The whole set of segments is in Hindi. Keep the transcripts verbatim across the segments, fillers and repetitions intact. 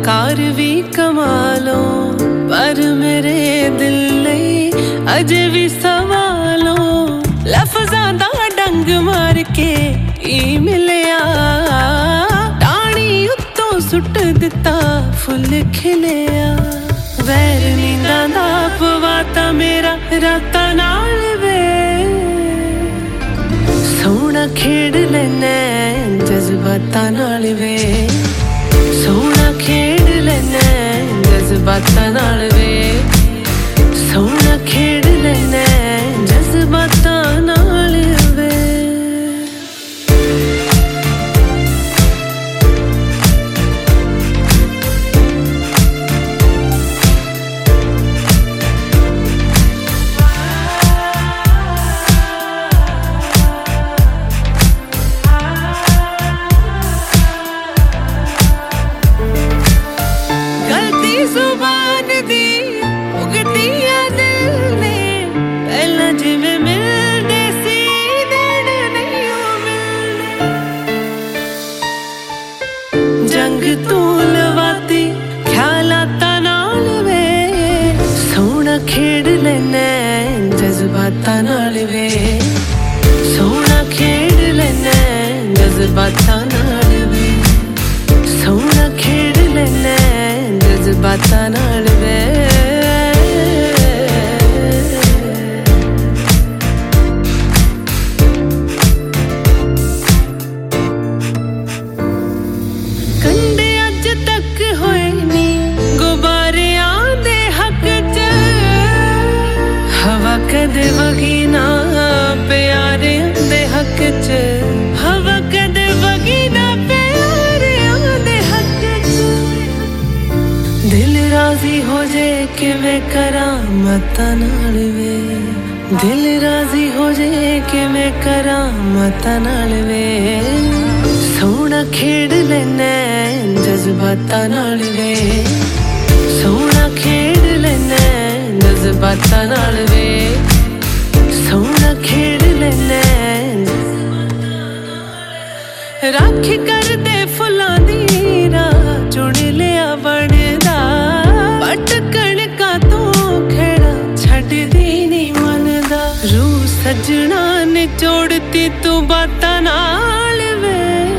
कार भी कमालो पर मेरे दिल नहीं अजे भी सवालो लफ्ज़ां दा डंग मार के ई मिलिया टाणी उत्तों सुट दिता फुल खिलिया वैर नींदा दा पवाता मेरा राता नाल वे सोहना खेड लेना जज्बातां नाल वे सोहना खेड लेना जज्बातां नाल वे सोहना खेड लेना जज्बातां नाल वे जुबान दी उगतिया दिल ने पहला जिवें मिलदे सी दिन नहीं मिलने जंग तू लवाती ख्यालातां नाल वे सोहना खेड लेना जज्बातां नाल वे सोहना खेड लेना जज्बातां नाल वे सोहना खेड लेना जज्बातां नाल वे कंडे अज तक होए नी गुबारियां दे हक च हवा कदे वगी ना प्यारे दे हक च हवा कदे वगी ना प्यारे दे हक च दिल राजी हो जे कि मैं करामतां नाल वे दिल राजी हो जे कि मैं करामतां नाल वे सोहना खेड लेना जज्बातां नाल वे सोहना खेड लेना जज्बातां नाल वे सोहना खेड लेना राखी करदे फुल्लां दी राह चुन लिया बनदा पटकण का तू खेड़ा छड्डी नहीं मनदा रूह सजना ने जोड़ती तू बातां नाल वे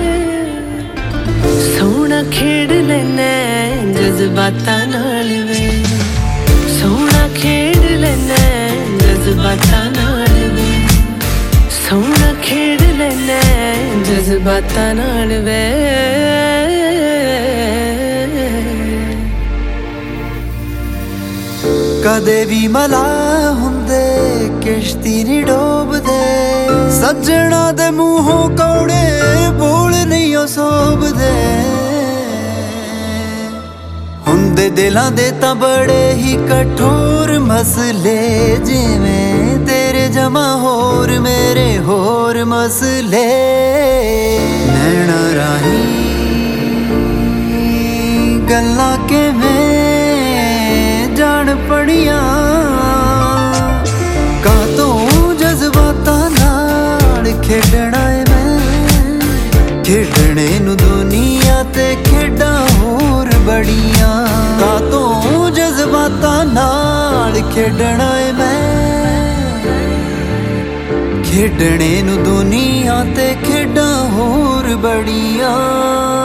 सोहना खेड लेना जज्बातां नाल वे सोहना खेड लेना जज्बातां नाल वे सोहना खेड लेना जज्बातां नाल वे कदे भी मला हुंदे किश्ती नी डोबदे सज्जणा दे मूहों कौड़े बोल नहीं सोबदे हुंदे दिलां दे तां बड़े ही कठोर मसले जिवें तेरे जमा होर मेरे होर मसले नैना राही गल्लां किवें जान पड़िया कातों जज्बातां नाल खेडना है मैं खेडने नू दुनिया ते खेडा होर बड़िया कातों जज्बातां नाल खेडना है मैं खेडने नू दुनिया ते खेडा होर बड़िया।